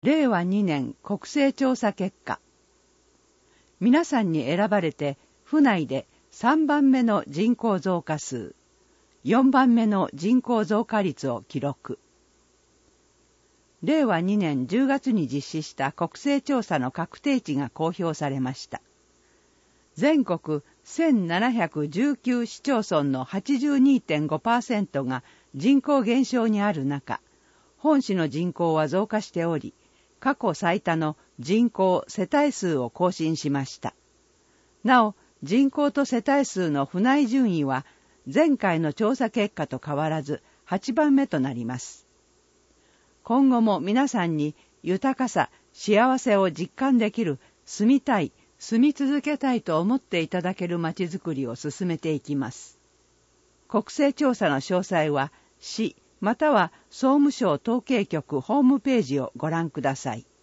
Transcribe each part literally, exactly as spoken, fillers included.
れいわにねん国勢調査結果。皆さんに選ばれて、府内でさんばんめの人口増加数、よんばんめの人口増加率を記録。れいわにねんじゅうがつに実施した国勢調査の確定値が公表されました。全国せんななひゃくじゅうきゅう市町村の はちじゅうにてんごパーセント が人口減少にある中、本市の人口は増加しており、過去最多の人口世帯数を更新しました。なお、人口と世帯数の府内順位は前回の調査結果と変わらずはちばんめとなります。今後も皆さんに豊かさ、幸せを実感できる住みたい、住み続けたいと思っていただけるまちづくりを進めていきます。国勢調査の詳細は市または総務省統計局ホームページをご覧ください。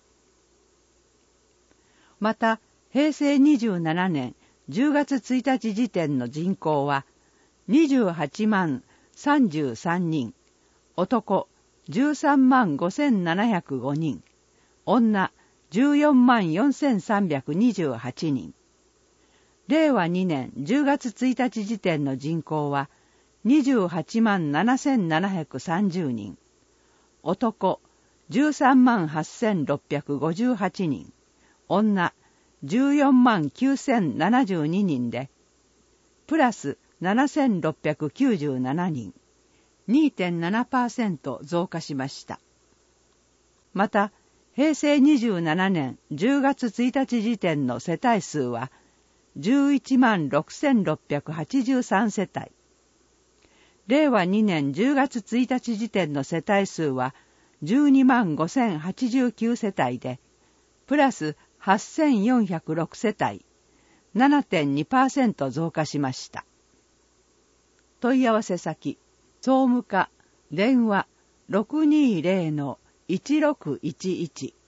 また、へいせいにじゅうななねんじゅうがつついたち時点の人口はにじゅうはちまんさんじゅうさんにん、男じゅうさんまんごせんななひゃくごにん、女じゅうよんまんよんせんさんびゃくにじゅうはちにん。れいわにねんじゅうがつついたち時点の人口はにじゅうはちまんななせんななひゃくさんじゅうにん、男じゅうさんまんはっせんろっぴゃくごじゅうはちにん、女じゅうよんまんきゅうせんななじゅうににんで、プラスななせんろっぴゃくきゅうじゅうななにん、にてんななパーセント 増加しました。また、へいせいにじゅうななねんじゅうがつついたち時点の世帯数はじゅういちまんろくせんろっぴゃくはちじゅうさんせたい。れいわにねんじゅうがつついたち時点の世帯数はじゅうにまんごせんはちじゅうきゅう世帯で、プラスはっせんよんひゃくろく世帯、ななてんにパーセント 増加しました。問い合わせ先、総務課、電話 ろくにーぜろのいちろくいちいち